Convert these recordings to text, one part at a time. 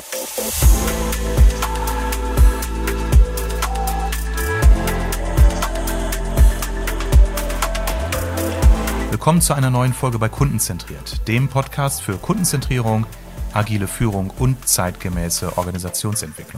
Willkommen zu einer neuen Folge bei Kundenzentriert, dem Podcast für Kundenzentrierung, agile Führung und zeitgemäße Organisationsentwicklung.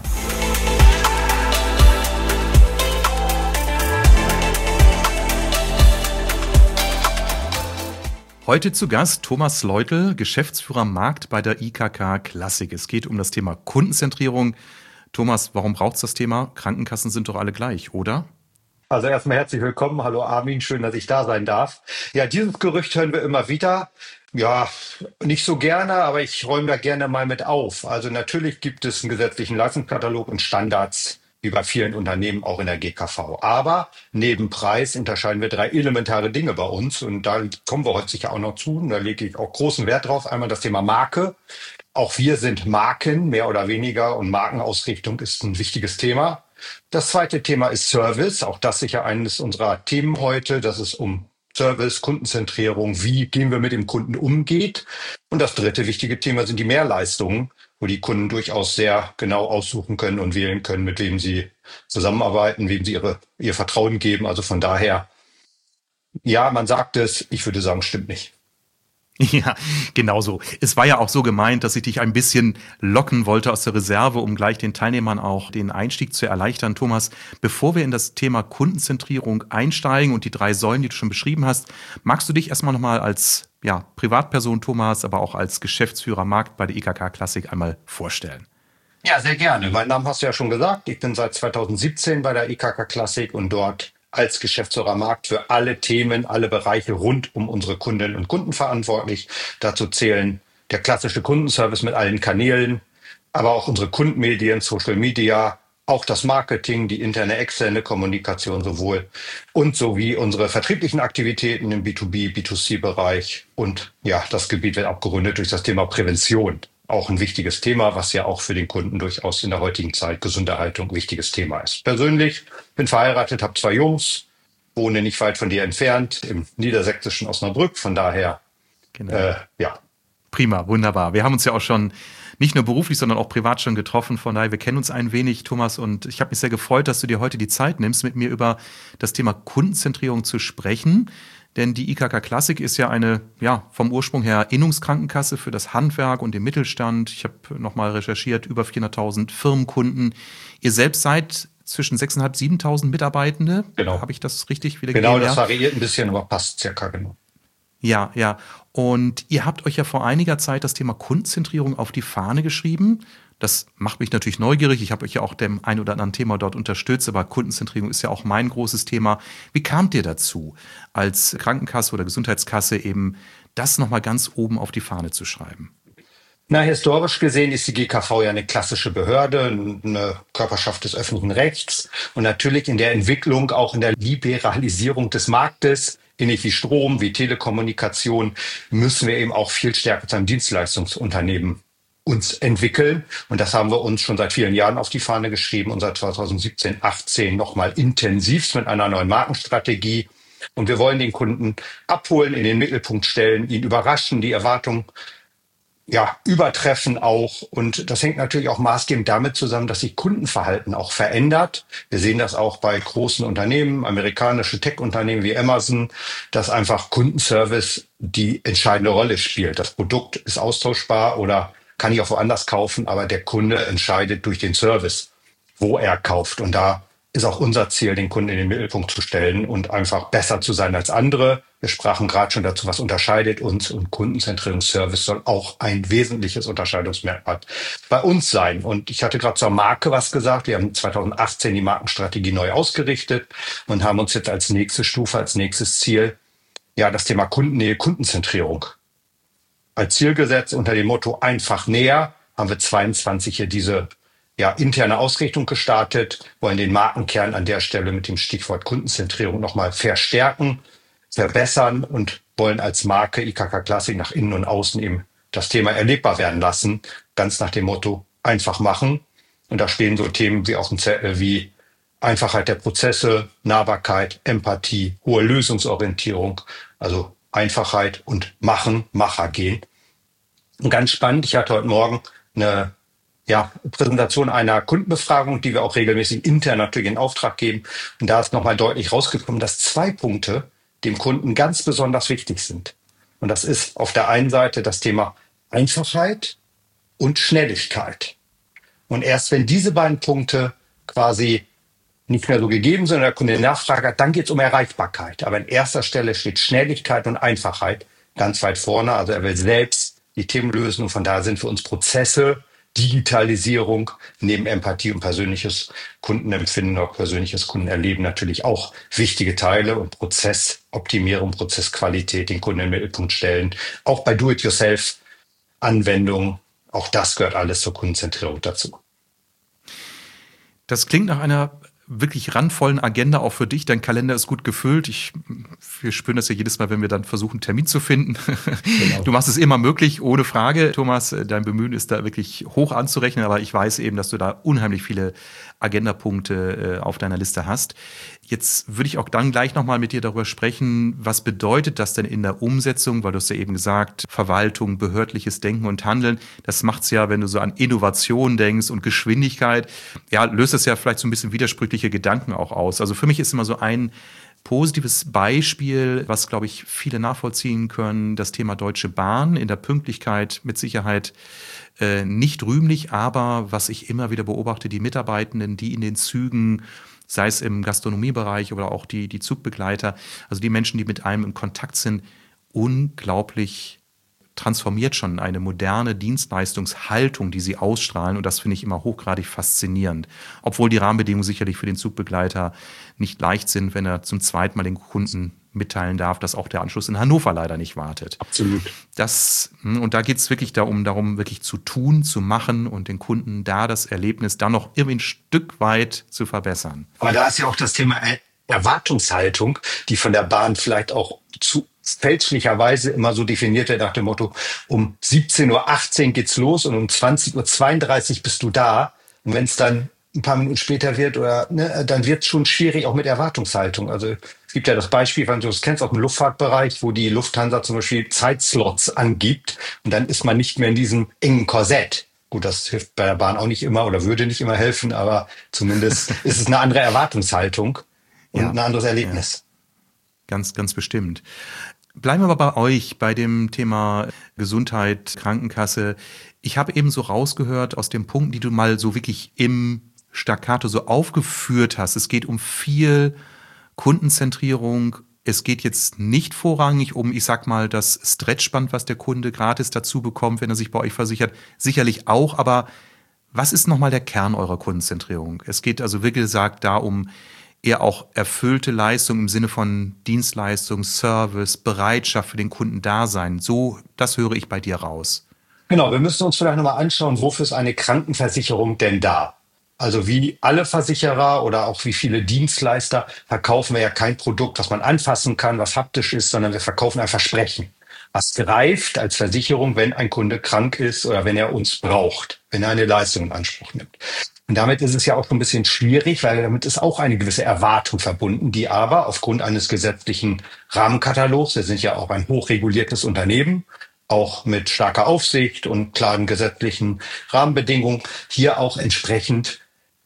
Heute zu Gast Thomas Leutel, Geschäftsführer Markt bei der IKK Klassik. Es geht um das Thema Kundenzentrierung. Thomas, warum braucht es das Thema? Krankenkassen sind doch alle gleich, oder? Also erstmal herzlich willkommen. Hallo Armin, schön, dass ich da sein darf. Ja, dieses Gerücht hören wir immer wieder. Ja, nicht so gerne, aber ich räume da gerne mal mit auf. Also natürlich gibt es einen gesetzlichen Leistungskatalog und Standards, wie bei vielen Unternehmen auch in der GKV. Aber neben Preis unterscheiden wir drei elementare Dinge bei uns und da kommen wir heute sicher auch noch zu. Und da lege ich auch großen Wert drauf. Einmal das Thema Marke. Auch wir sind Marken, mehr oder weniger, und Markenausrichtung ist ein wichtiges Thema. Das zweite Thema ist Service. Auch das sicher eines unserer Themen heute, dass es um Service, Kundenzentrierung, wie gehen wir mit dem Kunden umgeht. Und das dritte wichtige Thema sind die Mehrleistungen, wo die Kunden durchaus sehr genau aussuchen können und wählen können, mit wem sie zusammenarbeiten, wem sie ihr Vertrauen geben. Also von daher, ja, man sagt es, ich würde sagen, stimmt nicht. Ja, genau so. Es war ja auch so gemeint, dass ich dich ein bisschen locken wollte aus der Reserve, um gleich den Teilnehmern auch den Einstieg zu erleichtern. Thomas, bevor wir in das Thema Kundenzentrierung einsteigen und die drei Säulen, die du schon beschrieben hast, magst du dich erstmal nochmal als Privatperson Thomas, aber auch als Geschäftsführer Markt bei der IKK Klassik einmal vorstellen? Ja, sehr gerne. Meinen Namen hast du ja schon gesagt. Ich bin seit 2017 bei der IKK Klassik und dort als Geschäftsführer Markt für alle Themen, alle Bereiche rund um unsere Kundinnen und Kunden verantwortlich. Dazu zählen der klassische Kundenservice mit allen Kanälen, aber auch unsere Kundenmedien, Social Media, auch das Marketing, die interne, externe Kommunikation sowohl und sowie unsere vertrieblichen Aktivitäten im B2B, B2C-Bereich. Und ja, das Gebiet wird abgerundet durch das Thema Prävention. Auch ein wichtiges Thema, was ja auch für den Kunden durchaus in der heutigen Zeit gesunde Haltung ein wichtiges Thema ist. Persönlich bin verheiratet, habe zwei Jungs, wohne nicht weit von dir entfernt im niedersächsischen Osnabrück. Von daher, Genau. ja. Prima, wunderbar. Wir haben uns ja auch schon nicht nur beruflich, sondern auch privat schon getroffen. Von daher, wir kennen uns ein wenig, Thomas, und ich habe mich sehr gefreut, dass du dir heute die Zeit nimmst, mit mir über das Thema Kundenzentrierung zu sprechen. Denn die IKK Klassik ist ja eine, vom Ursprung her Innungskrankenkasse für das Handwerk und den Mittelstand. Ich habe nochmal recherchiert, über 400.000 Firmenkunden. Ihr selbst seid zwischen 6.500, 7.000 Mitarbeitende. Genau. Habe ich das richtig wiedergegeben? Genau, das variiert ein bisschen, aber passt circa genau. Ja. Und ihr habt euch ja vor einiger Zeit das Thema Kundenzentrierung auf die Fahne geschrieben. Das macht mich natürlich neugierig. Ich habe euch ja auch dem ein oder anderen Thema dort unterstützt, aber Kundenzentrierung ist ja auch mein großes Thema. Wie kamt ihr dazu, als Krankenkasse oder Gesundheitskasse eben das nochmal ganz oben auf die Fahne zu schreiben? Na, historisch gesehen ist die GKV ja eine klassische Behörde, eine Körperschaft des öffentlichen Rechts und natürlich in der Entwicklung, auch in der Liberalisierung des Marktes, ähnlich wie Strom, wie Telekommunikation, müssen wir eben auch viel stärker zu einem Dienstleistungsunternehmen uns entwickeln. Und das haben wir uns schon seit vielen Jahren auf die Fahne geschrieben und seit 2017, 18 nochmal intensivst mit einer neuen Markenstrategie. Und wir wollen den Kunden abholen, in den Mittelpunkt stellen, ihn überraschen, die Erwartungen übertreffen auch. Und das hängt natürlich auch maßgebend damit zusammen, dass sich Kundenverhalten auch verändert. Wir sehen das auch bei großen Unternehmen, amerikanische Tech-Unternehmen wie Amazon, dass einfach Kundenservice die entscheidende Rolle spielt. Das Produkt ist austauschbar oder kann ich auch woanders kaufen, aber der Kunde entscheidet durch den Service, wo er kauft. Und da ist auch unser Ziel, den Kunden in den Mittelpunkt zu stellen und einfach besser zu sein als andere. Wir sprachen gerade schon dazu, was unterscheidet uns, und Kundenzentrierungsservice soll auch ein wesentliches Unterscheidungsmerkmal bei uns sein. Und ich hatte gerade zur Marke was gesagt. Wir haben 2018 die Markenstrategie neu ausgerichtet und haben uns jetzt als nächste Stufe, als nächstes Ziel, das Thema Kundennähe, Kundenzentrierung als Ziel gesetzt. Unter dem Motto einfach näher haben wir 22 hier diese interne Ausrichtung gestartet, wollen den Markenkern an der Stelle mit dem Stichwort Kundenzentrierung nochmal verstärken, verbessern und wollen als Marke IKK Klassik nach innen und außen eben das Thema erlebbar werden lassen, ganz nach dem Motto einfach machen. Und da stehen so Themen wie auf dem Zettel wie Einfachheit der Prozesse, Nahbarkeit, Empathie, hohe Lösungsorientierung, also Einfachheit und Machen, Macher gehen. Und ganz spannend, ich hatte heute Morgen eine Präsentation einer Kundenbefragung, die wir auch regelmäßig intern natürlich in Auftrag geben. Und da ist nochmal deutlich rausgekommen, dass 2 Punkte dem Kunden ganz besonders wichtig sind. Und das ist auf der einen Seite das Thema Einfachheit und Schnelligkeit. Und erst wenn diese beiden Punkte quasi nicht mehr so gegeben sind, oder der Kunde nachfragt hat, dann geht es um Erreichbarkeit. Aber an erster Stelle steht Schnelligkeit und Einfachheit ganz weit vorne. Also er will selbst die Themen lösen und von daher sind für uns Prozesse, Digitalisierung neben Empathie und persönliches Kundenempfinden oder persönliches Kundenerleben natürlich auch wichtige Teile und Prozessoptimierung, Prozessqualität, den Kunden in den Mittelpunkt stellen. Auch bei Do-it-yourself-Anwendungen, auch das gehört alles zur Kundenzentrierung dazu. Das klingt nach einer wirklich randvollen Agenda auch für dich. Dein Kalender ist gut gefüllt. Wir spüren das ja jedes Mal, wenn wir dann versuchen, einen Termin zu finden. Genau. Du machst es immer möglich, ohne Frage. Thomas, dein Bemühen ist da wirklich hoch anzurechnen, aber ich weiß eben, dass du da unheimlich viele Agendapunkte auf deiner Liste hast. Jetzt würde ich auch dann gleich nochmal mit dir darüber sprechen, was bedeutet das denn in der Umsetzung, weil du hast ja eben gesagt, Verwaltung, behördliches Denken und Handeln, das macht's ja, wenn du so an Innovation denkst und Geschwindigkeit, ja, löst das ja vielleicht so ein bisschen widersprüchliche Gedanken auch aus. Also für mich ist immer so ein positives Beispiel, was, glaube ich, viele nachvollziehen können, das Thema Deutsche Bahn in der Pünktlichkeit mit Sicherheit nicht rühmlich, aber was ich immer wieder beobachte, die Mitarbeitenden, die in den Zügen, sei es im Gastronomiebereich oder auch die Zugbegleiter, also die Menschen, die mit einem in Kontakt sind, unglaublich transformiert schon eine moderne Dienstleistungshaltung, die sie ausstrahlen. Und das finde ich immer hochgradig faszinierend. Obwohl die Rahmenbedingungen sicherlich für den Zugbegleiter nicht leicht sind, wenn er zum zweiten Mal den Kunden mitteilen darf, dass auch der Anschluss in Hannover leider nicht wartet. Absolut. Und da geht es wirklich darum, wirklich zu tun, zu machen und den Kunden da das Erlebnis dann noch irgendwie ein Stück weit zu verbessern. Aber da ist ja auch das Thema Erwartungshaltung, die von der Bahn vielleicht auch zu fälschlicherweise immer so definiert wird nach dem Motto, um 17:18 Uhr geht's los und um 20:32 Uhr bist du da. Und wenn es dann ein paar Minuten später wird, oder dann wird es schon schwierig, auch mit Erwartungshaltung. Also es gibt ja das Beispiel, wenn du es kennst, auch im Luftfahrtbereich, wo die Lufthansa zum Beispiel Zeitslots angibt und dann ist man nicht mehr in diesem engen Korsett. Gut, das hilft bei der Bahn auch nicht immer oder würde nicht immer helfen, aber zumindest ist es eine andere Erwartungshaltung und ein anderes Erlebnis. Ja, ganz, ganz bestimmt. Bleiben wir aber bei euch, bei dem Thema Gesundheit, Krankenkasse. Ich habe eben so rausgehört aus den Punkten, die du mal so wirklich im Staccato so aufgeführt hast. Es geht um viel Kundenzentrierung. Es geht jetzt nicht vorrangig um, ich sag mal, das Stretchband, was der Kunde gratis dazu bekommt, wenn er sich bei euch versichert. Sicherlich auch, aber was ist nochmal der Kern eurer Kundenzentrierung? Es geht also, wie gesagt, da um eher auch erfüllte Leistung im Sinne von Dienstleistung, Service, Bereitschaft für den Kunden da sein. So, das höre ich bei dir raus. Genau, wir müssen uns vielleicht nochmal anschauen, wofür ist eine Krankenversicherung denn da? Also wie alle Versicherer oder auch wie viele Dienstleister verkaufen wir ja kein Produkt, was man anfassen kann, was haptisch ist, sondern wir verkaufen ein Versprechen. Was greift als Versicherung, wenn ein Kunde krank ist oder wenn er uns braucht, wenn er eine Leistung in Anspruch nimmt. Und damit ist es ja auch so ein bisschen schwierig, weil damit ist auch eine gewisse Erwartung verbunden, die aber aufgrund eines gesetzlichen Rahmenkatalogs, wir sind ja auch ein hochreguliertes Unternehmen, auch mit starker Aufsicht und klaren gesetzlichen Rahmenbedingungen, hier auch entsprechend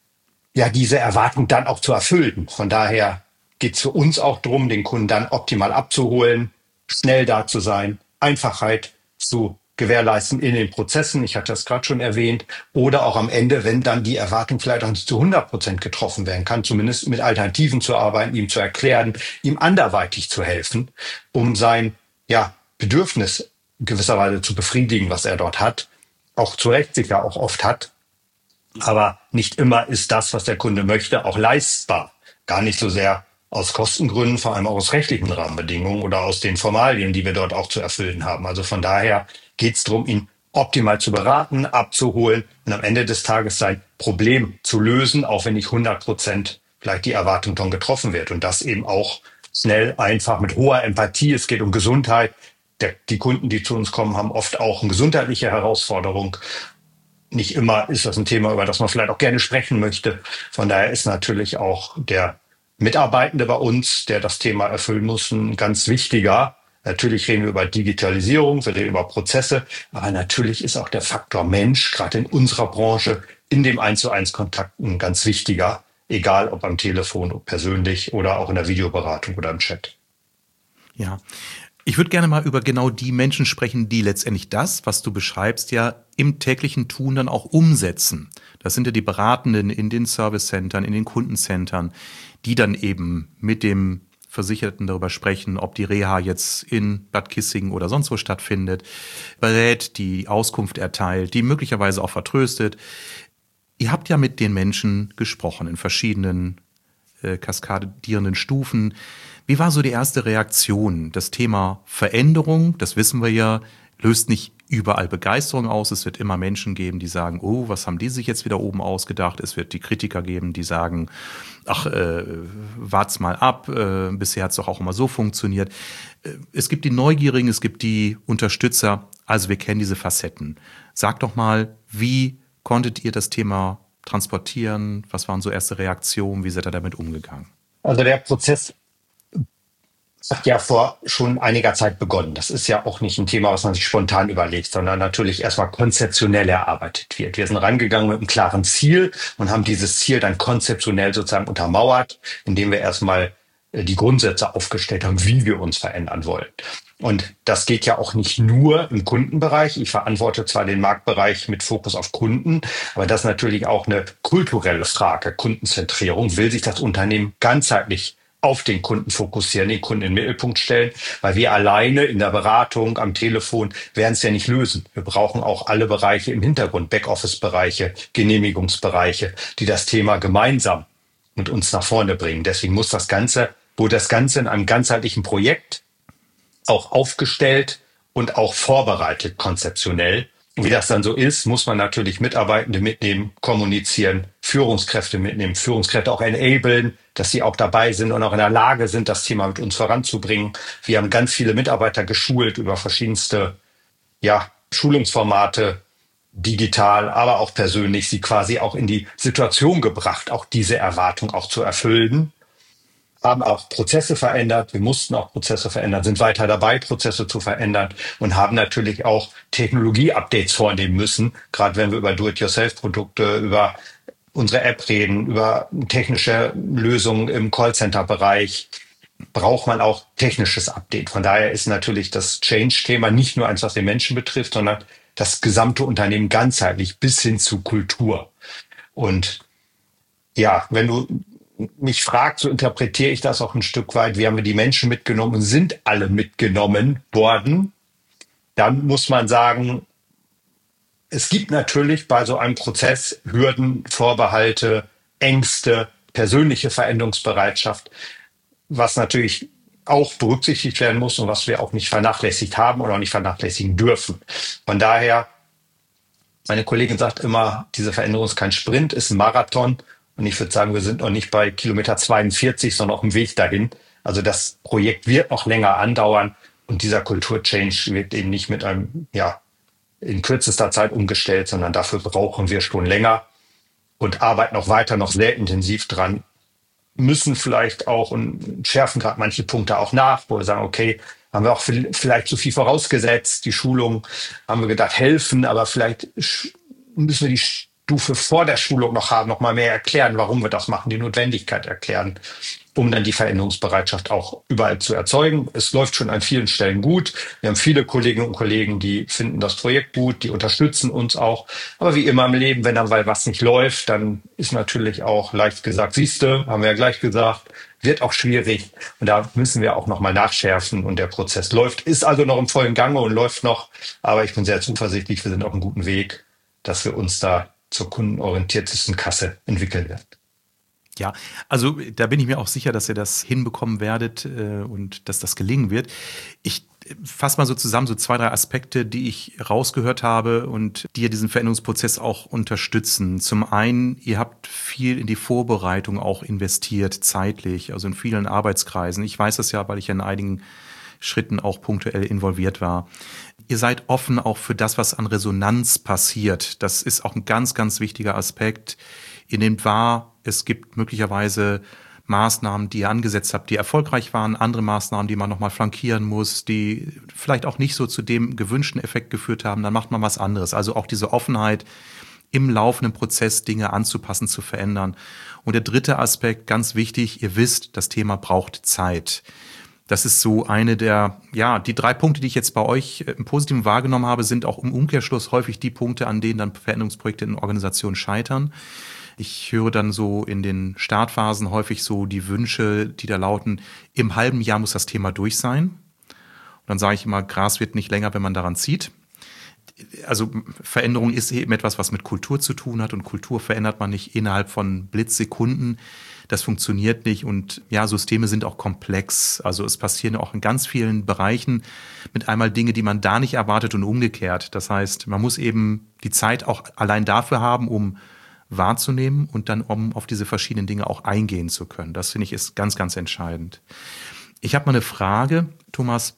diese Erwartung dann auch zu erfüllen. Von daher geht es für uns auch darum, den Kunden dann optimal abzuholen, schnell da zu sein, Einfachheit zu gewährleisten in den Prozessen. Ich hatte das gerade schon erwähnt. Oder auch am Ende, wenn dann die Erwartung vielleicht auch nicht zu 100% getroffen werden kann, zumindest mit Alternativen zu arbeiten, ihm zu erklären, ihm anderweitig zu helfen, um sein Bedürfnis gewisserweise zu befriedigen, was er dort hat. Auch zu Recht sicher auch oft hat. Aber nicht immer ist das, was der Kunde möchte, auch leistbar. Gar nicht so sehr aus Kostengründen, vor allem auch aus rechtlichen Rahmenbedingungen oder aus den Formalien, die wir dort auch zu erfüllen haben. Also von daher geht es darum, ihn optimal zu beraten, abzuholen und am Ende des Tages sein Problem zu lösen, auch wenn nicht 100% vielleicht die Erwartung dann getroffen wird. Und das eben auch schnell, einfach, mit hoher Empathie. Es geht um Gesundheit. Die Kunden, die zu uns kommen, haben oft auch eine gesundheitliche Herausforderung. Nicht immer ist das ein Thema, über das man vielleicht auch gerne sprechen möchte. Von daher ist natürlich auch der Mitarbeitende bei uns, der das Thema erfüllen muss, ein ganz wichtiger, Natürlich reden wir über Digitalisierung, wir reden über Prozesse, aber natürlich ist auch der Faktor Mensch, gerade in unserer Branche, in dem 1:1 Kontakt ein ganz wichtiger, egal ob am Telefon, persönlich oder auch in der Videoberatung oder im Chat. Ja. Ich würde gerne mal über genau die Menschen sprechen, die letztendlich das, was du beschreibst, ja im täglichen Tun dann auch umsetzen. Das sind ja die Beratenden in den Servicecentern, in den Kundencentern, die dann eben mit dem Versicherten darüber sprechen, ob die Reha jetzt in Bad Kissingen oder sonst wo stattfindet, berät, die Auskunft erteilt, die möglicherweise auch vertröstet. Ihr habt ja mit den Menschen gesprochen in verschiedenen kaskadierenden Stufen. Wie war so die erste Reaktion? Das Thema Veränderung, das wissen wir ja, löst nicht überall Begeisterung aus. Es wird immer Menschen geben, die sagen, oh, was haben die sich jetzt wieder oben ausgedacht? Es wird die Kritiker geben, die sagen, ach, wart's mal ab, bisher hat's doch auch immer so funktioniert. Es gibt die Neugierigen, es gibt die Unterstützer, also wir kennen diese Facetten. Sag doch mal, wie konntet ihr das Thema transportieren? Was waren so erste Reaktionen? Wie seid ihr damit umgegangen? Also der Prozess hat ja vor schon einiger Zeit begonnen. Das ist ja auch nicht ein Thema, was man sich spontan überlegt, sondern natürlich erstmal konzeptionell erarbeitet wird. Wir sind rangegangen mit einem klaren Ziel und haben dieses Ziel dann konzeptionell sozusagen untermauert, indem wir erstmal die Grundsätze aufgestellt haben, wie wir uns verändern wollen. Und das geht ja auch nicht nur im Kundenbereich. Ich verantworte zwar den Marktbereich mit Fokus auf Kunden, aber das ist natürlich auch eine kulturelle Frage, Kundenzentrierung. Will sich das Unternehmen ganzheitlich auf den Kunden fokussieren, den Kunden in den Mittelpunkt stellen, weil wir alleine in der Beratung, am Telefon werden es ja nicht lösen. Wir brauchen auch alle Bereiche im Hintergrund, Backoffice-Bereiche, Genehmigungsbereiche, die das Thema gemeinsam mit uns nach vorne bringen. Deswegen muss wurde das Ganze in einem ganzheitlichen Projekt auch aufgestellt und auch vorbereitet konzeptionell. Und wie das dann so ist, muss man natürlich Mitarbeitende mitnehmen, kommunizieren, Führungskräfte mitnehmen, Führungskräfte auch enablen, dass sie auch dabei sind und auch in der Lage sind, das Thema mit uns voranzubringen. Wir haben ganz viele Mitarbeiter geschult über verschiedenste, ja, Schulungsformate, digital, aber auch persönlich, sie quasi auch in die Situation gebracht, auch diese Erwartung auch zu erfüllen, haben auch Prozesse verändert. Wir mussten auch Prozesse verändern, sind weiter dabei, Prozesse zu verändern und haben natürlich auch Technologie-Updates vornehmen müssen. Gerade wenn wir über Do-it-yourself-Produkte, über unsere App reden, über technische Lösungen im Callcenter-Bereich, braucht man auch technisches Update. Von daher ist natürlich das Change-Thema nicht nur eins, was den Menschen betrifft, sondern das gesamte Unternehmen ganzheitlich bis hin zu Kultur. Und ja, wenn du mich fragt, so interpretiere ich das auch ein Stück weit. Wir haben die Menschen mitgenommen und sind alle mitgenommen worden. Dann muss man sagen, es gibt natürlich bei so einem Prozess Hürden, Vorbehalte, Ängste, persönliche Veränderungsbereitschaft, was natürlich auch berücksichtigt werden muss und was wir auch nicht vernachlässigt haben oder auch nicht vernachlässigen dürfen. Von daher, meine Kollegin sagt immer, diese Veränderung ist kein Sprint, ist ein Marathon. Und ich würde sagen, wir sind noch nicht bei Kilometer 42, sondern auf dem Weg dahin. Also das Projekt wird noch länger andauern und dieser Kulturchange wird eben nicht mit einem, ja, in kürzester Zeit umgestellt, sondern dafür brauchen wir schon länger und arbeiten auch weiter noch sehr intensiv dran, müssen vielleicht auch und schärfen gerade manche Punkte auch nach, wo wir sagen, okay, haben wir auch vielleicht zu viel vorausgesetzt, die Schulung haben wir gedacht helfen, aber vielleicht müssen wir die Stufe vor der Schulung noch haben, noch mal mehr erklären, warum wir das machen, die Notwendigkeit erklären, um dann die Veränderungsbereitschaft auch überall zu erzeugen. Es läuft schon an vielen Stellen gut. Wir haben viele Kolleginnen und Kollegen, die finden das Projekt gut, die unterstützen uns auch. Aber wie immer im Leben, wenn dann mal was nicht läuft, dann ist natürlich auch leicht gesagt, siehste, haben wir ja gleich gesagt, wird auch schwierig. Und da müssen wir auch noch mal nachschärfen. Und der Prozess läuft, ist also noch im vollen Gange und läuft noch. Aber ich bin sehr zuversichtlich, wir sind auf einem guten Weg, dass wir uns da zur kundenorientiertesten Kasse entwickeln werden. Ja, also da bin ich mir auch sicher, dass ihr das hinbekommen werdet und dass das gelingen wird. Ich fasse mal so zusammen, so 2, 3 Aspekte, die ich rausgehört habe und die ja diesen Veränderungsprozess auch unterstützen. Zum einen, ihr habt viel in die Vorbereitung auch investiert, zeitlich, also in vielen Arbeitskreisen. Ich weiß das ja, weil ich ja in einigen Schritten auch punktuell involviert war. Ihr seid offen auch für das, was an Resonanz passiert. Das ist auch ein ganz, ganz wichtiger Aspekt. Ihr nehmt wahr, es gibt möglicherweise Maßnahmen, die ihr angesetzt habt, die erfolgreich waren, andere Maßnahmen, die man nochmal flankieren muss, die vielleicht auch nicht so zu dem gewünschten Effekt geführt haben, dann macht man was anderes. Also auch diese Offenheit, im laufenden Prozess Dinge anzupassen, zu verändern. Und der dritte Aspekt, ganz wichtig, ihr wisst, das Thema braucht Zeit. Das ist so eine der, die 3 Punkte, die ich jetzt bei euch im Positiven wahrgenommen habe, sind auch im Umkehrschluss häufig die Punkte, an denen dann Veränderungsprojekte in Organisationen scheitern. Ich höre dann so in den Startphasen häufig so die Wünsche, die da lauten, im halben Jahr muss das Thema durch sein. Und dann sage ich immer, Gras wird nicht länger, wenn man daran zieht. Also Veränderung ist eben etwas, was mit Kultur zu tun hat, und Kultur verändert man nicht innerhalb von Blitzsekunden. Das funktioniert nicht, und Systeme sind auch komplex. Also es passieren auch in ganz vielen Bereichen mit einmal Dinge, die man da nicht erwartet, und umgekehrt. Das heißt, man muss eben die Zeit auch allein dafür haben, um wahrzunehmen und dann um auf diese verschiedenen Dinge auch eingehen zu können. Das finde ich ist ganz, ganz entscheidend. Ich habe mal eine Frage, Thomas.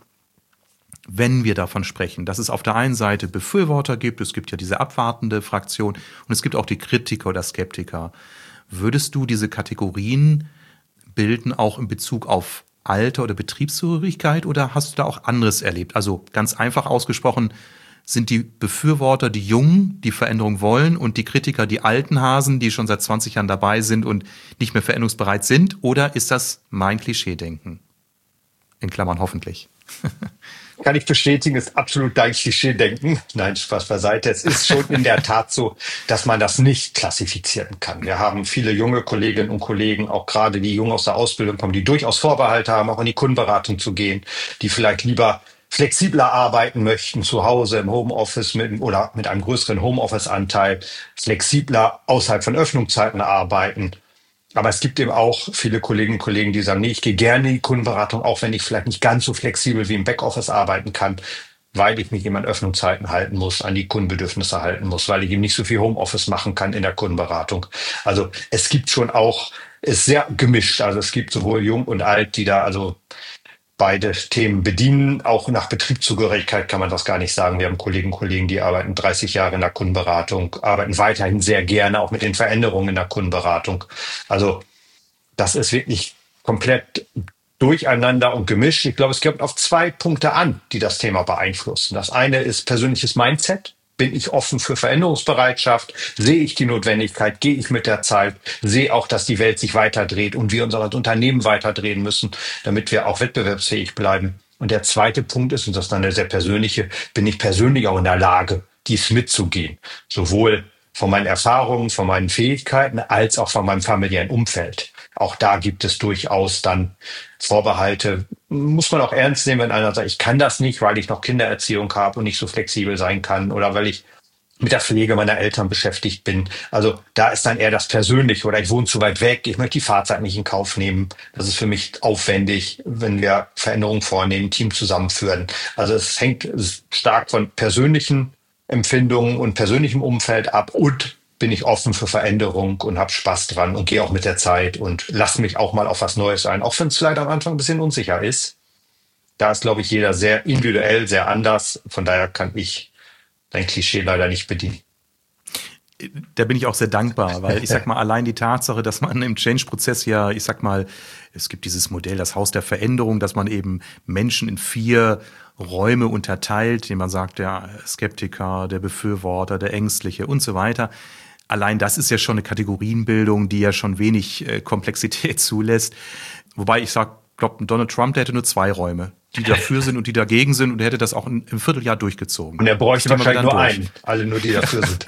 Wenn wir davon sprechen, dass es auf der einen Seite Befürworter gibt, es gibt ja diese abwartende Fraktion und es gibt auch die Kritiker oder Skeptiker, würdest du diese Kategorien bilden auch in Bezug auf Alter oder Betriebszugehörigkeit, oder hast du da auch anderes erlebt? Also ganz einfach ausgesprochen, sind die Befürworter die Jungen, die Veränderung wollen, und die Kritiker die alten Hasen, die schon seit 20 Jahren dabei sind und nicht mehr veränderungsbereit sind? Oder ist das mein Klischeedenken? In Klammern hoffentlich. Kann ich bestätigen, ist absolut dein Klischee-Denken. Nein, Spaß beiseite. Es ist schon in der Tat so, dass man das nicht klassifizieren kann. Wir haben viele junge Kolleginnen und Kollegen, auch gerade die jung aus der Ausbildung kommen, die durchaus Vorbehalte haben, auch in die Kundenberatung zu gehen, die vielleicht lieber flexibler arbeiten möchten, zu Hause im Homeoffice oder mit einem größeren Homeoffice-Anteil, flexibler außerhalb von Öffnungszeiten arbeiten. Aber es gibt eben auch viele Kolleginnen und Kollegen, die sagen, nee, ich gehe gerne in die Kundenberatung, auch wenn ich vielleicht nicht ganz so flexibel wie im Backoffice arbeiten kann, weil ich mich eben an Öffnungszeiten halten muss, an die Kundenbedürfnisse halten muss, weil ich eben nicht so viel Homeoffice machen kann in der Kundenberatung. Also es gibt schon auch, ist sehr gemischt. Also es gibt sowohl jung und alt, die da also beide Themen bedienen. Auch nach Betriebszugehörigkeit kann man das gar nicht sagen. Wir haben Kolleginnen und Kollegen, die arbeiten 30 Jahre in der Kundenberatung, arbeiten weiterhin sehr gerne, auch mit den Veränderungen in der Kundenberatung. Also das ist wirklich komplett durcheinander und gemischt. Ich glaube, es kommt auf 2 Punkte an, die das Thema beeinflussen. Das eine ist persönliches Mindset. Bin ich offen für Veränderungsbereitschaft? Sehe ich die Notwendigkeit? Gehe ich mit der Zeit? Sehe auch, dass die Welt sich weiterdreht und wir uns als Unternehmen weiterdrehen müssen, damit wir auch wettbewerbsfähig bleiben. Und der zweite Punkt ist, und das ist dann der sehr persönliche, bin ich persönlich auch in der Lage, dies mitzugehen. Sowohl von meinen Erfahrungen, von meinen Fähigkeiten, als auch von meinem familiären Umfeld. Auch da gibt es durchaus dann Vorbehalte. Muss man auch ernst nehmen, wenn einer sagt, ich kann das nicht, weil ich noch Kindererziehung habe und nicht so flexibel sein kann, oder weil ich mit der Pflege meiner Eltern beschäftigt bin. Also da ist dann eher das Persönliche, oder ich wohne zu weit weg, ich möchte die Fahrzeit nicht in Kauf nehmen. Das ist für mich aufwendig, wenn wir Veränderungen vornehmen, Team zusammenführen. Also es hängt stark von persönlichen Empfindungen und persönlichem Umfeld ab, und bin ich offen für Veränderung und habe Spaß dran und gehe auch mit der Zeit und lasse mich auch mal auf was Neues ein, auch wenn es vielleicht am Anfang ein bisschen unsicher ist. Da ist, glaube ich, jeder sehr individuell, sehr anders. Von daher kann ich dein Klischee leider nicht bedienen. Da bin ich auch sehr dankbar, weil ich sag mal, allein die Tatsache, dass man im Change-Prozess es gibt dieses Modell, das Haus der Veränderung, dass man eben Menschen in 4 Räume unterteilt, die man sagt, der Skeptiker, der Befürworter, der Ängstliche und so weiter. Allein das ist ja schon eine Kategorienbildung, die ja schon wenig Komplexität zulässt. Wobei ich glaube, Donald Trump, der hätte nur 2 Räume, die dafür sind und die dagegen sind, und er hätte das auch im Vierteljahr durchgezogen. Und er bräuchte wahrscheinlich nur einen, alle nur, die dafür sind.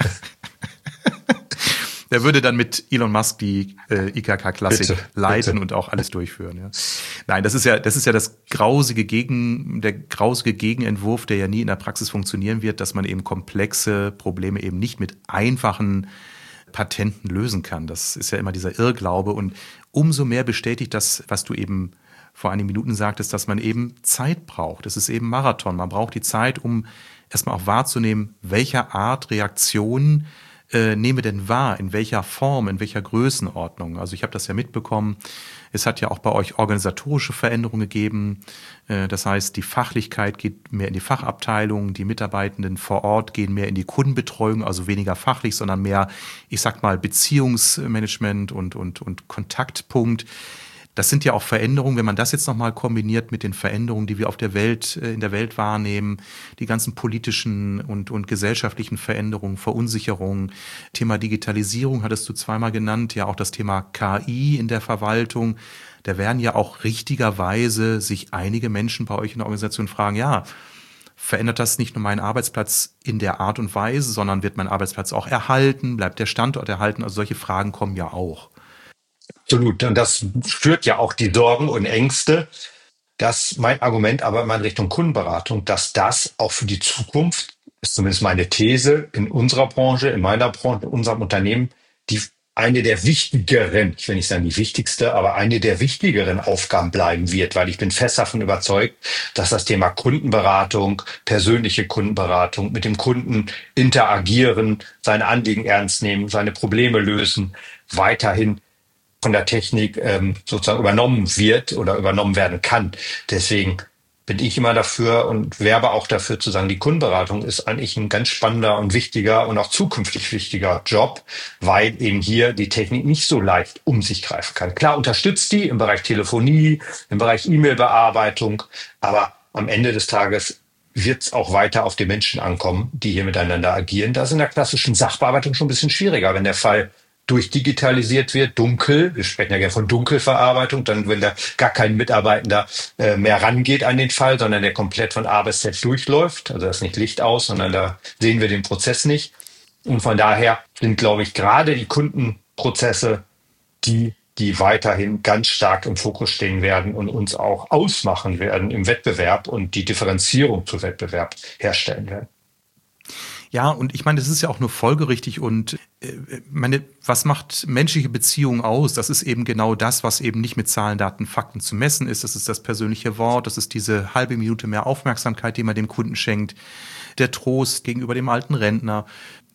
Der würde dann mit Elon Musk die IKK Classic leiten und auch alles durchführen. Ja. Nein, das ist ja der grausige Gegenentwurf, der ja nie in der Praxis funktionieren wird, dass man eben komplexe Probleme eben nicht mit einfachen Patenten lösen kann. Das ist ja immer dieser Irrglaube, und umso mehr bestätigt das, was du eben vor einigen Minuten sagtest, dass man eben Zeit braucht. Es ist eben Marathon. Man braucht die Zeit, um erstmal auch wahrzunehmen, welcher Art Reaktionen nehme denn wahr, in welcher Form, in welcher Größenordnung. Also ich habe das ja mitbekommen, es hat ja auch bei euch organisatorische Veränderungen gegeben. Das heißt, die Fachlichkeit geht mehr in die Fachabteilung, die Mitarbeitenden vor Ort gehen mehr in die Kundenbetreuung, also weniger fachlich, sondern mehr, ich sag mal, Beziehungsmanagement und Kontaktpunkt. Das sind ja auch Veränderungen, wenn man das jetzt nochmal kombiniert mit den Veränderungen, die wir auf der Welt, in der Welt wahrnehmen, die ganzen politischen und gesellschaftlichen Veränderungen, Verunsicherungen, Thema Digitalisierung hattest du zweimal genannt, ja auch das Thema KI in der Verwaltung. Da werden ja auch richtigerweise sich einige Menschen bei euch in der Organisation fragen, ja, verändert das nicht nur meinen Arbeitsplatz in der Art und Weise, sondern wird mein Arbeitsplatz auch erhalten, bleibt der Standort erhalten? Also solche Fragen kommen ja auch. Absolut. Und das führt ja auch die Sorgen und Ängste. Das mein Argument aber immer in Richtung Kundenberatung, dass das auch für die Zukunft, ist zumindest meine These, in unserer Branche, in meiner Branche, in unserem Unternehmen, die eine der wichtigeren, ich will nicht sagen die wichtigste, aber eine der wichtigeren Aufgaben bleiben wird, weil ich bin fest davon überzeugt, dass das Thema Kundenberatung, persönliche Kundenberatung, mit dem Kunden interagieren, seine Anliegen ernst nehmen, seine Probleme lösen, weiterhin von der Technik sozusagen übernommen wird oder übernommen werden kann. Deswegen bin ich immer dafür und werbe auch dafür zu sagen, die Kundenberatung ist eigentlich ein ganz spannender und wichtiger und auch zukünftig wichtiger Job, weil eben hier die Technik nicht so leicht um sich greifen kann. Klar unterstützt die im Bereich Telefonie, im Bereich E-Mail-Bearbeitung, aber am Ende des Tages wird es auch weiter auf die Menschen ankommen, die hier miteinander agieren. Das ist in der klassischen Sachbearbeitung schon ein bisschen schwieriger, wenn der Fall durchdigitalisiert wird, dunkel. Wir sprechen ja gerne von Dunkelverarbeitung, dann wenn da gar kein Mitarbeitender mehr rangeht an den Fall, sondern der komplett von A bis Z durchläuft. Also da ist nicht Licht aus, sondern da sehen wir den Prozess nicht. Und von daher sind, glaube ich, gerade die Kundenprozesse die weiterhin ganz stark im Fokus stehen werden und uns auch ausmachen werden im Wettbewerb und die Differenzierung zu Wettbewerb herstellen werden. Ja, und ich meine, das ist ja auch nur folgerichtig und was macht menschliche Beziehungen aus? Das ist eben genau das, was eben nicht mit Zahlen, Daten, Fakten zu messen ist. Das ist das persönliche Wort, das ist diese halbe Minute mehr Aufmerksamkeit, die man dem Kunden schenkt, der Trost gegenüber dem alten Rentner.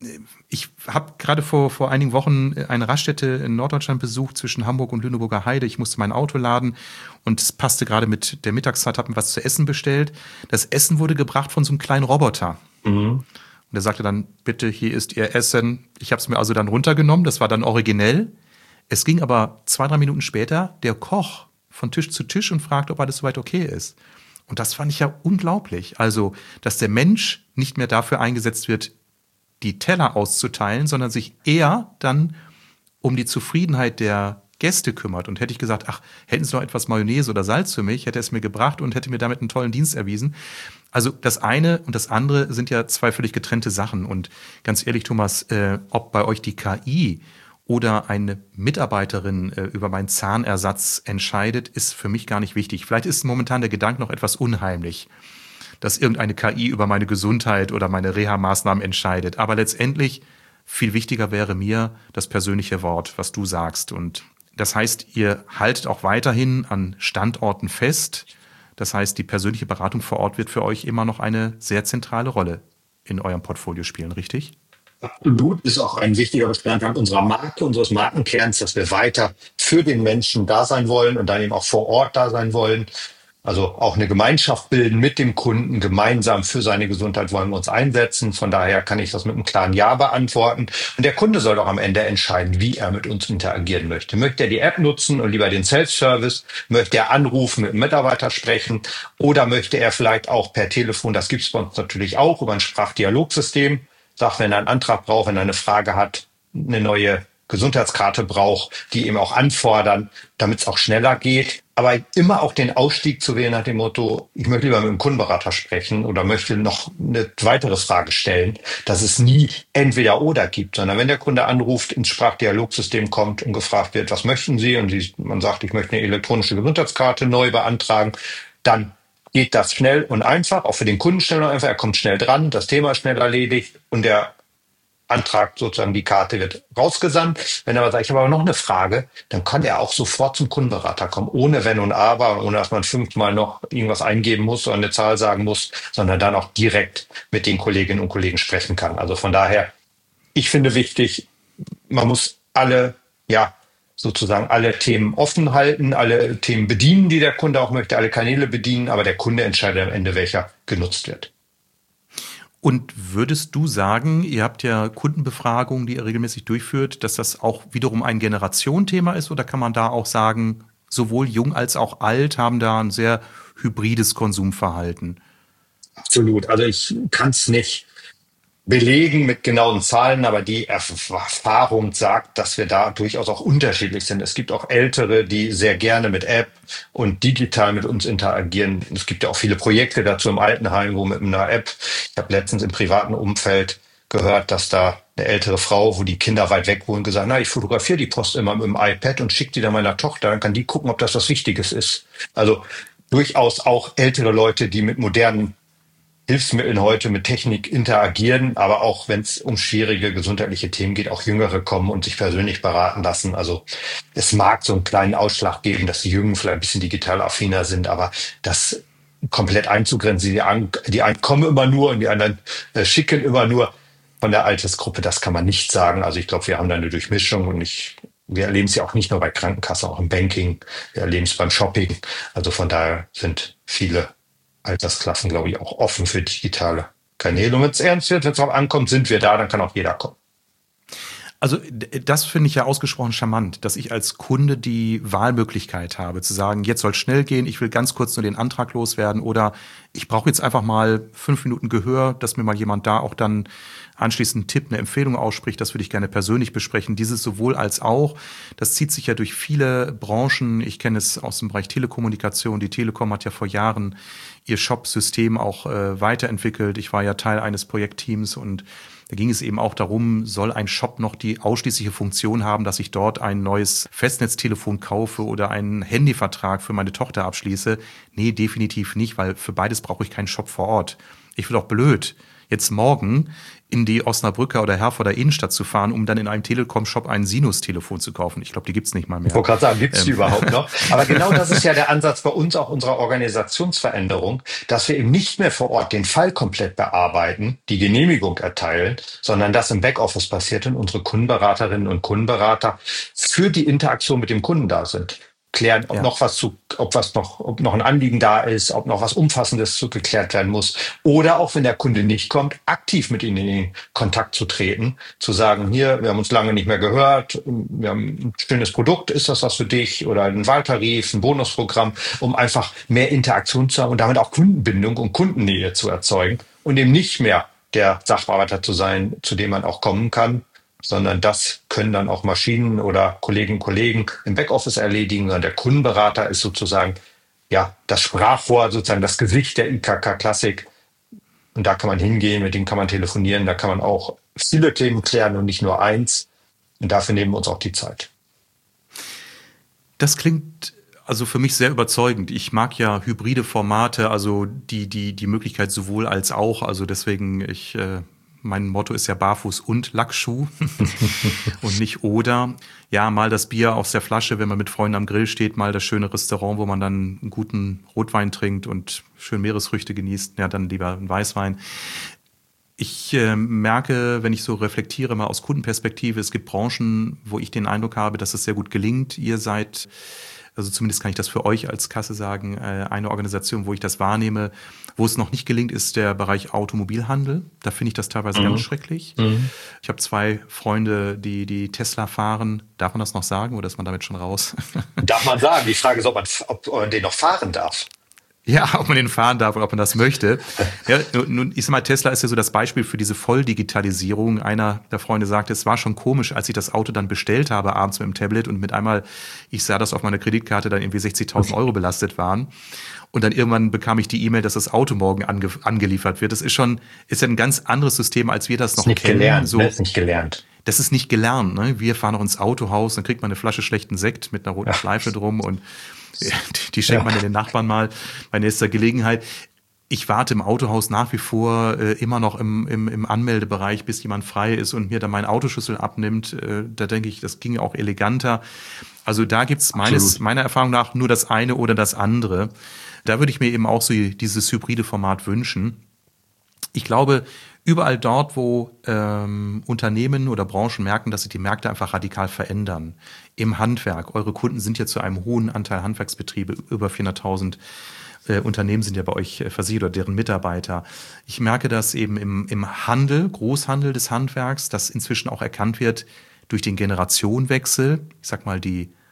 Ich habe gerade vor einigen Wochen eine Raststätte in Norddeutschland besucht zwischen Hamburg und Lüneburger Heide. Ich musste mein Auto laden und es passte gerade mit der Mittagszeit, habe mir was zu essen bestellt. Das Essen wurde gebracht von so einem kleinen Roboter. Mhm. Und er sagte dann, bitte, hier ist Ihr Essen. Ich habe es mir also dann runtergenommen, das war dann originell. Es ging aber 2-3 Minuten später der Koch von Tisch zu Tisch und fragte, ob alles soweit okay ist. Und das fand ich ja unglaublich. Also, dass der Mensch nicht mehr dafür eingesetzt wird, die Teller auszuteilen, sondern sich eher dann um die Zufriedenheit der Gäste kümmert. Und hätte ich gesagt, ach, hätten Sie noch etwas Mayonnaise oder Salz für mich, hätte er es mir gebracht und hätte mir damit einen tollen Dienst erwiesen. Also das eine und das andere sind ja zwei völlig getrennte Sachen. Und ganz ehrlich, Thomas, ob bei euch die KI oder eine Mitarbeiterin über meinen Zahnersatz entscheidet, ist für mich gar nicht wichtig. Vielleicht ist momentan der Gedanke noch etwas unheimlich, dass irgendeine KI über meine Gesundheit oder meine Reha-Maßnahmen entscheidet. Aber letztendlich viel wichtiger wäre mir das persönliche Wort, was du sagst. Und das heißt, ihr haltet auch weiterhin an Standorten fest. Das heißt, die persönliche Beratung vor Ort wird für euch immer noch eine sehr zentrale Rolle in eurem Portfolio spielen, richtig? Absolut, ist auch ein wichtiger Bestandteil unserer Marke, unseres Markenkerns, dass wir weiter für den Menschen da sein wollen und dann eben auch vor Ort da sein wollen. Also auch eine Gemeinschaft bilden mit dem Kunden, gemeinsam für seine Gesundheit wollen wir uns einsetzen. Von daher kann ich das mit einem klaren Ja beantworten. Und der Kunde soll auch am Ende entscheiden, wie er mit uns interagieren möchte. Möchte er die App nutzen und lieber den Self-Service? Möchte er anrufen, mit dem Mitarbeiter sprechen? Oder möchte er vielleicht auch per Telefon, das gibt es bei uns natürlich auch, über ein Sprachdialogsystem, sagt, wenn er einen Antrag braucht, wenn er eine Frage hat, eine neue Gesundheitskarte braucht, die eben auch anfordern, damit es auch schneller geht. Aber immer auch den Ausstieg zu wählen nach dem Motto, ich möchte lieber mit einem Kundenberater sprechen oder möchte noch eine weitere Frage stellen, dass es nie entweder oder gibt, sondern wenn der Kunde anruft, ins Sprachdialogsystem kommt und gefragt wird, was möchten Sie? Und man sagt, ich möchte eine elektronische Gesundheitskarte neu beantragen, dann geht das schnell und einfach, auch für den Kunden schnell und einfach. Er kommt schnell dran, das Thema ist schnell erledigt und der Antrag, sozusagen die Karte wird rausgesandt. Wenn er aber sagt, ich habe aber noch eine Frage, dann kann er auch sofort zum Kundenberater kommen, ohne Wenn und Aber, ohne dass man 5-mal noch irgendwas eingeben muss oder eine Zahl sagen muss, sondern dann auch direkt mit den Kolleginnen und Kollegen sprechen kann. Also von daher, ich finde wichtig, man muss sozusagen alle Themen offen halten, alle Themen bedienen, die der Kunde auch möchte, alle Kanäle bedienen, aber der Kunde entscheidet am Ende, welcher genutzt wird. Und würdest du sagen, ihr habt ja Kundenbefragungen, die ihr regelmäßig durchführt, dass das auch wiederum ein Generationenthema ist oder kann man da auch sagen, sowohl jung als auch alt haben da ein sehr hybrides Konsumverhalten. Absolut. Also ich kann es nicht belegen mit genauen Zahlen, aber die Erfahrung sagt, dass wir da durchaus auch unterschiedlich sind. Es gibt auch Ältere, die sehr gerne mit App und digital mit uns interagieren. Es gibt ja auch viele Projekte dazu im Altenheim, wo mit einer App, ich habe letztens im privaten Umfeld gehört, dass da eine ältere Frau, wo die Kinder weit weg wohnen, gesagt, na, ich fotografiere die Post immer mit dem iPad und schicke die dann meiner Tochter, dann kann die gucken, ob das was Wichtiges ist. Also durchaus auch ältere Leute, die mit modernen Hilfsmitteln heute mit Technik interagieren, aber auch wenn es um schwierige gesundheitliche Themen geht, auch Jüngere kommen und sich persönlich beraten lassen. Also es mag so einen kleinen Ausschlag geben, dass die Jungen vielleicht ein bisschen digital affiner sind, aber das komplett einzugrenzen, die einen kommen immer nur und die anderen schicken immer nur von der Altersgruppe, das kann man nicht sagen. Also ich glaube, wir haben da eine Durchmischung und wir erleben es ja auch nicht nur bei Krankenkassen, auch im Banking, wir erleben es beim Shopping. Also von daher sind viele Altersklassen, glaube ich, auch offen für digitale Kanäle. Und wenn es ernst wird, wenn es darauf ankommt, sind wir da, dann kann auch jeder kommen. Also das finde ich ja ausgesprochen charmant, dass ich als Kunde die Wahlmöglichkeit habe, zu sagen, jetzt soll es schnell gehen, ich will ganz kurz nur den Antrag loswerden oder ich brauche jetzt einfach mal 5 Minuten Gehör, dass mir mal jemand da auch dann anschließend einen Tipp, eine Empfehlung ausspricht. Das würde ich gerne persönlich besprechen. Dieses sowohl als auch, das zieht sich ja durch viele Branchen. Ich kenne es aus dem Bereich Telekommunikation. Die Telekom hat ja vor Jahren ihr Shop-System auch weiterentwickelt. Ich war ja Teil eines Projektteams und da ging es eben auch darum, soll ein Shop noch die ausschließliche Funktion haben, dass ich dort ein neues Festnetztelefon kaufe oder einen Handyvertrag für meine Tochter abschließe? Nee, definitiv nicht, weil für beides brauche ich keinen Shop vor Ort. Ich will auch blöd, jetzt morgen in die Osnabrücker oder Herforder Innenstadt zu fahren, um dann in einem Telekom-Shop ein Sinus-Telefon zu kaufen. Ich glaube, die gibt's nicht mal mehr. Ich wollte gerade sagen, gibt's die überhaupt noch? Aber genau das ist ja der Ansatz bei uns, auch unserer Organisationsveränderung, dass wir eben nicht mehr vor Ort den Fall komplett bearbeiten, die Genehmigung erteilen, sondern das im Backoffice passiert und unsere Kundenberaterinnen und Kundenberater für die Interaktion mit dem Kunden da sind. Klären, Ja. ob noch ein Anliegen da ist, ob noch was Umfassendes geklärt werden muss. Oder auch wenn der Kunde nicht kommt, aktiv mit ihnen in den Kontakt zu treten, zu sagen, hier, wir haben uns lange nicht mehr gehört, wir haben ein schönes Produkt, ist das was für dich? Oder ein Wahltarif, ein Bonusprogramm, um einfach mehr Interaktion zu haben und damit auch Kundenbindung und Kundennähe zu erzeugen und eben nicht mehr der Sachbearbeiter zu sein, zu dem man auch kommen kann, sondern das können dann auch Maschinen oder Kolleginnen und Kollegen im Backoffice erledigen, sondern der Kundenberater ist sozusagen ja das Sprachrohr, sozusagen das Gesicht der IKK Klassik. Und da kann man hingehen, mit dem kann man telefonieren, da kann man auch viele Themen klären und nicht nur eins. Und dafür nehmen wir uns auch die Zeit. Das klingt also für mich sehr überzeugend. Ich mag ja hybride Formate, also die Möglichkeit sowohl als auch. Also deswegen, mein Motto ist ja Barfuß und Lackschuh und nicht oder. Ja, mal das Bier aus der Flasche, wenn man mit Freunden am Grill steht, mal das schöne Restaurant, wo man dann einen guten Rotwein trinkt und schön Meeresfrüchte genießt. Ja, dann lieber einen Weißwein. Ich merke, wenn ich so reflektiere, mal aus Kundenperspektive, es gibt Branchen, wo ich den Eindruck habe, dass es sehr gut gelingt. Ihr seid, also zumindest kann ich das für euch als Kasse sagen, eine Organisation, wo ich das wahrnehme. Wo es noch nicht gelingt, ist der Bereich Automobilhandel. Da finde ich das teilweise ganz schrecklich. Ich habe 2 Freunde, die Tesla fahren. Darf man das noch sagen oder ist man damit schon raus? Darf man sagen. Die Frage ist, ob man den noch fahren darf. Ja, ob man den fahren darf oder ob man das möchte. Ja, nun, ich sag mal, Tesla ist ja so das Beispiel für diese Volldigitalisierung. Einer der Freunde sagte, es war schon komisch, als ich das Auto dann bestellt habe, abends mit dem Tablet und mit einmal, ich sah, dass auf meiner Kreditkarte dann irgendwie 60.000 Euro belastet waren. Und dann irgendwann bekam ich die E-Mail, dass das Auto morgen angeliefert wird. Das ist ja ein ganz anderes System, als wir das noch Nicht kennen. gelernt, So, ne? Ist nicht gelernt. das ist nicht gelernt. Ne? Wir fahren noch ins Autohaus, dann kriegt man eine Flasche schlechten Sekt mit einer roten Schleife drum und die schenkt man den Nachbarn mal bei nächster Gelegenheit. Ich warte im Autohaus nach wie vor immer noch im Anmeldebereich, bis jemand frei ist und mir dann meinen Autoschlüssel abnimmt. Da denke ich, das ginge auch eleganter. Also da gibt's meiner Erfahrung nach nur das eine oder das andere. Da würde ich mir eben auch so dieses hybride Format wünschen. Ich glaube, überall dort, wo Unternehmen oder Branchen merken, dass sich die Märkte einfach radikal verändern, im Handwerk, eure Kunden sind ja zu einem hohen Anteil Handwerksbetriebe, über 400.000 Unternehmen sind ja bei euch versichert oder deren Mitarbeiter. Ich merke das eben im Handel, Großhandel des Handwerks, dass inzwischen auch erkannt wird durch den Generationenwechsel, ich sag mal die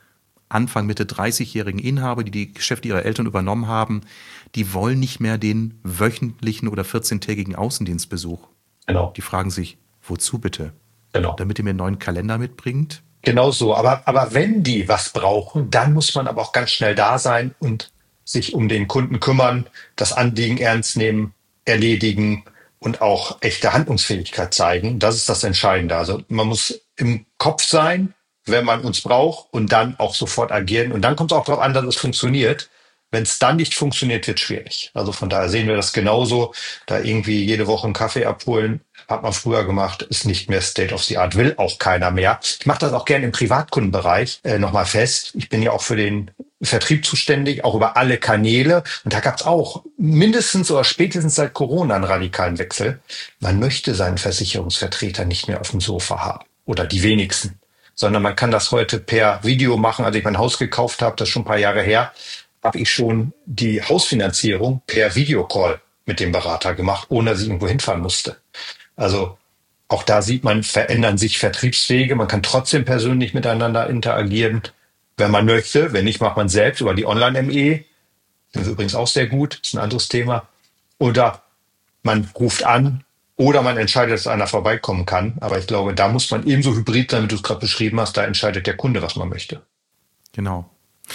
Anfang, Mitte 30-jährigen Inhaber, die die Geschäfte ihrer Eltern übernommen haben, die wollen nicht mehr den wöchentlichen oder 14-tägigen Außendienstbesuch. Genau. Die fragen sich, wozu bitte? Genau. Damit ihr mir einen neuen Kalender mitbringt? Genau so. Aber wenn die was brauchen, dann muss man aber auch ganz schnell da sein und sich um den Kunden kümmern, das Anliegen ernst nehmen, erledigen und auch echte Handlungsfähigkeit zeigen. Das ist das Entscheidende. Also man muss im Kopf sein, wenn man uns braucht und dann auch sofort agieren. Und dann kommt es auch darauf an, dass es funktioniert. Wenn es dann nicht funktioniert, wird es schwierig. Also von daher sehen wir das genauso. Da irgendwie jede Woche einen Kaffee abholen, hat man früher gemacht, ist nicht mehr State of the Art, will auch keiner mehr. Ich mache das auch gerne im Privatkundenbereich nochmal fest. Ich bin ja auch für den Vertrieb zuständig, auch über alle Kanäle. Und da gab es auch mindestens oder spätestens seit Corona einen radikalen Wechsel. Man möchte seinen Versicherungsvertreter nicht mehr auf dem Sofa haben. Oder die wenigsten. Sondern man kann das heute per Video machen. Als ich mein Haus gekauft habe, das ist schon ein paar Jahre her, habe ich schon die Hausfinanzierung per Videocall mit dem Berater gemacht, ohne dass ich irgendwo hinfahren musste. Also auch da sieht man, verändern sich Vertriebswege. Man kann trotzdem persönlich miteinander interagieren, wenn man möchte. Wenn nicht, macht man selbst über die Online-ME. Das ist übrigens auch sehr gut, ist ein anderes Thema. Oder man ruft an oder man entscheidet, dass einer vorbeikommen kann. Aber ich glaube, da muss man ebenso hybrid sein, wie du es gerade beschrieben hast. Da entscheidet der Kunde, was man möchte. Genau.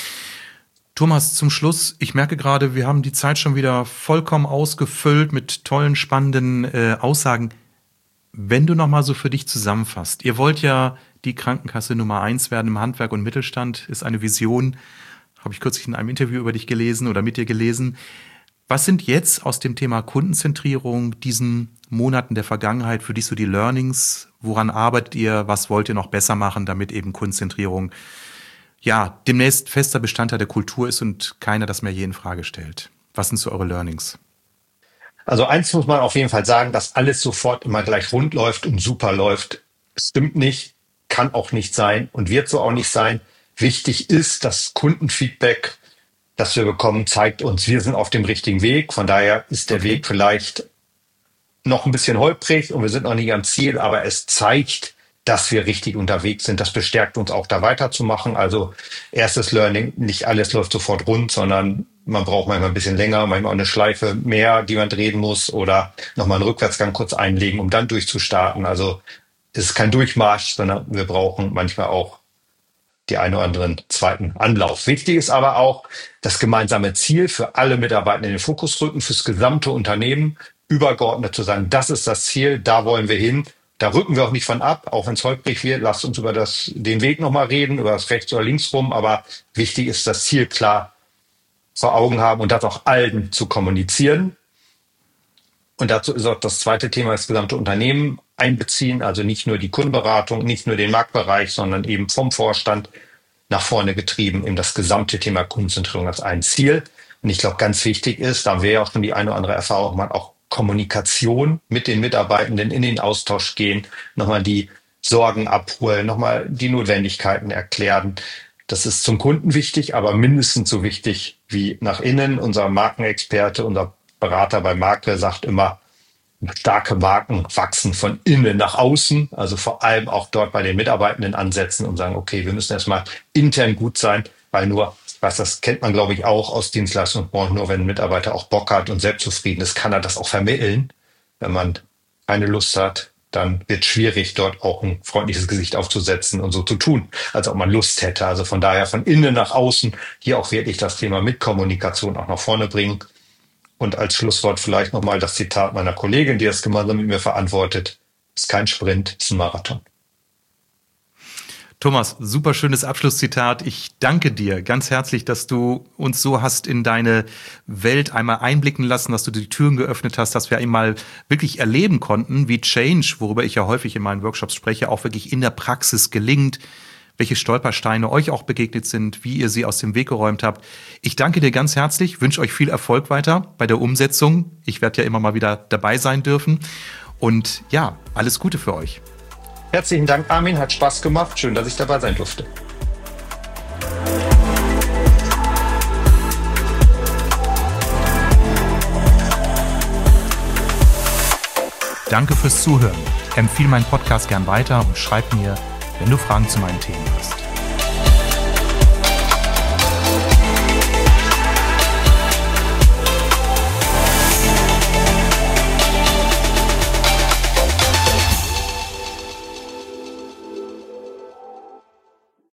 Thomas, zum Schluss, ich merke gerade, wir haben die Zeit schon wieder vollkommen ausgefüllt mit tollen, spannenden Aussagen. Wenn du nochmal so für dich zusammenfasst, ihr wollt ja die Krankenkasse Nummer 1 werden im Handwerk und Mittelstand, ist eine Vision, habe ich kürzlich in einem Interview über dich gelesen oder mit dir gelesen. Was sind jetzt aus dem Thema Kundenzentrierung, diesen Monaten der Vergangenheit für dich so die Learnings? Woran arbeitet ihr? Was wollt ihr noch besser machen, damit eben Kundenzentrierung demnächst fester Bestandteil der Kultur ist und keiner das mehr je in Frage stellt? Was sind so eure Learnings? Also eins muss man auf jeden Fall sagen, dass alles sofort immer gleich rund läuft und super läuft. Stimmt nicht, kann auch nicht sein und wird so auch nicht sein. Wichtig ist, das Kundenfeedback, das wir bekommen, zeigt uns, wir sind auf dem richtigen Weg. Von daher ist der Weg vielleicht noch ein bisschen holprig und wir sind noch nicht am Ziel, aber es zeigt, dass wir richtig unterwegs sind. Das bestärkt uns auch, da weiterzumachen. Also erstes Learning, nicht alles läuft sofort rund, sondern man braucht manchmal ein bisschen länger, manchmal auch eine Schleife mehr, die man drehen muss oder nochmal einen Rückwärtsgang kurz einlegen, um dann durchzustarten. Also es ist kein Durchmarsch, sondern wir brauchen manchmal auch die einen oder anderen zweiten Anlauf. Wichtig ist aber auch, das gemeinsame Ziel für alle Mitarbeiter in den Fokus rücken, fürs gesamte Unternehmen, übergeordnet zu sagen, das ist das Ziel, da wollen wir hin. Da rücken wir auch nicht von ab, auch wenn es holprig wird. Lasst uns über den Weg nochmal reden, über das rechts oder links rum. Aber wichtig ist, das Ziel klar vor Augen haben und das auch allen zu kommunizieren. Und dazu ist auch das zweite Thema, das gesamte Unternehmen einbeziehen. Also nicht nur die Kundenberatung, nicht nur den Marktbereich, sondern eben vom Vorstand nach vorne getrieben, eben das gesamte Thema Kundenzentrierung als ein Ziel. Und ich glaube, ganz wichtig ist, da haben wir ja auch schon die eine oder andere Erfahrung gemacht, auch Kommunikation mit den Mitarbeitenden in den Austausch gehen, nochmal die Sorgen abholen, nochmal die Notwendigkeiten erklären. Das ist zum Kunden wichtig, aber mindestens so wichtig wie nach innen. Unser Markenexperte, unser Berater bei Makler sagt immer, starke Marken wachsen von innen nach außen, also vor allem auch dort bei den Mitarbeitenden ansetzen und sagen, okay, wir müssen erstmal intern gut sein, weil nur, das kennt man, glaube ich, auch aus Dienstleistungsbranchen, nur wenn ein Mitarbeiter auch Bock hat und selbstzufrieden ist, kann er das auch vermitteln. Wenn man keine Lust hat, dann wird es schwierig, dort auch ein freundliches Gesicht aufzusetzen und so zu tun, als ob man Lust hätte. Also von daher von innen nach außen hier auch wirklich das Thema mit Kommunikation auch nach vorne bringen. Und als Schlusswort vielleicht nochmal das Zitat meiner Kollegin, die das gemeinsam mit mir verantwortet. Ist kein Sprint, ist ein Marathon. Thomas, super schönes Abschlusszitat. Ich danke dir ganz herzlich, dass du uns so hast in deine Welt einmal einblicken lassen, dass du die Türen geöffnet hast, dass wir einmal wirklich erleben konnten, wie Change, worüber ich ja häufig in meinen Workshops spreche, auch wirklich in der Praxis gelingt, welche Stolpersteine euch auch begegnet sind, wie ihr sie aus dem Weg geräumt habt. Ich danke dir ganz herzlich, wünsche euch viel Erfolg weiter bei der Umsetzung. Ich werde ja immer mal wieder dabei sein dürfen. Und ja, alles Gute für euch. Herzlichen Dank, Armin. Hat Spaß gemacht. Schön, dass ich dabei sein durfte. Danke fürs Zuhören. Empfehle meinen Podcast gern weiter und schreib mir, wenn du Fragen zu meinen Themen hast.